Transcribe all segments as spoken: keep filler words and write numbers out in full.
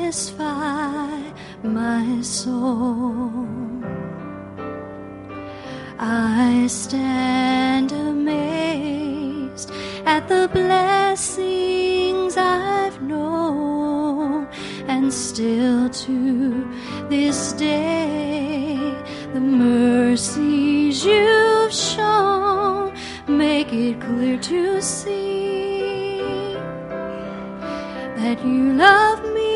satisfy my soul. I stand amazed at the blessings I've known, and still to this day the mercies you've shown make it clear to see that you love me.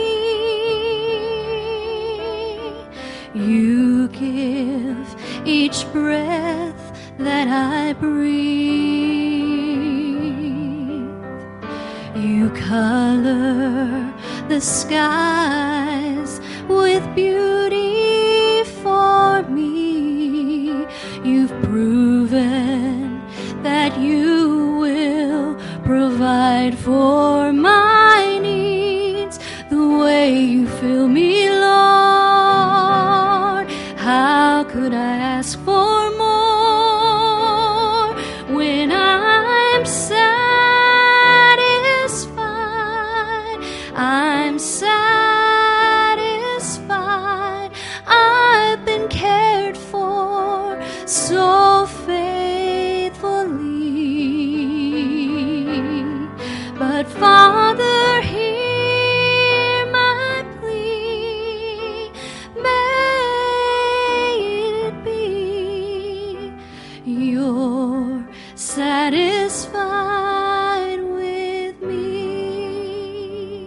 You give each breath that I breathe. You color the skies with beauty for me. You've proven that you will provide for my needs the way you fill me, Lord. How could I ask for more when I'm satisfied? I'm satisfied. I've been cared for so faithfully. But Father, hear my plea. May it be you're satisfied with me.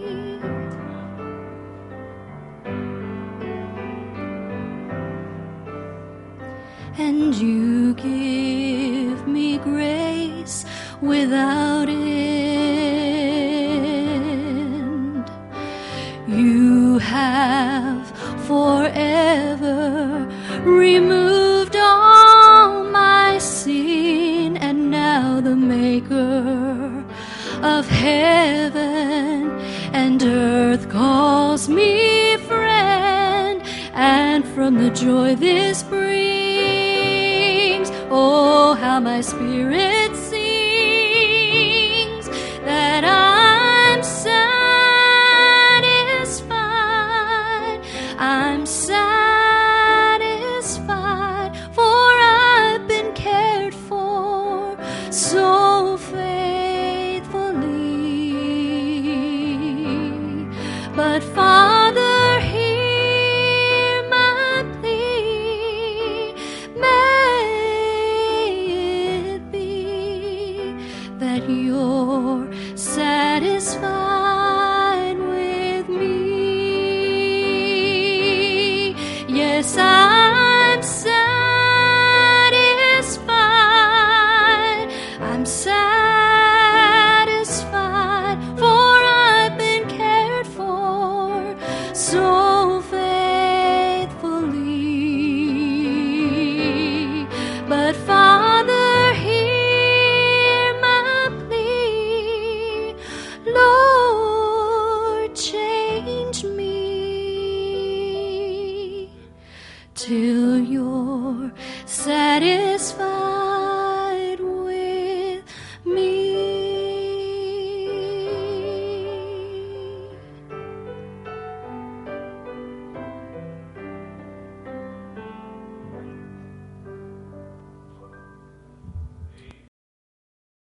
And you give me grace without end. You have forever removed all my sin, and now the maker of heaven and earth calls me friend. And from the joy this brings, oh, how my spirit sings that I'm satisfied. I'm satisfied, for I've been cared for so faithfully. But Father, hear my plea. May it be that you're satisfied with me. Yes, I'm satisfied. I'm satisfied, for I've been cared for so faithfully. But Father, hear my plea. Lord, change me till you're satisfied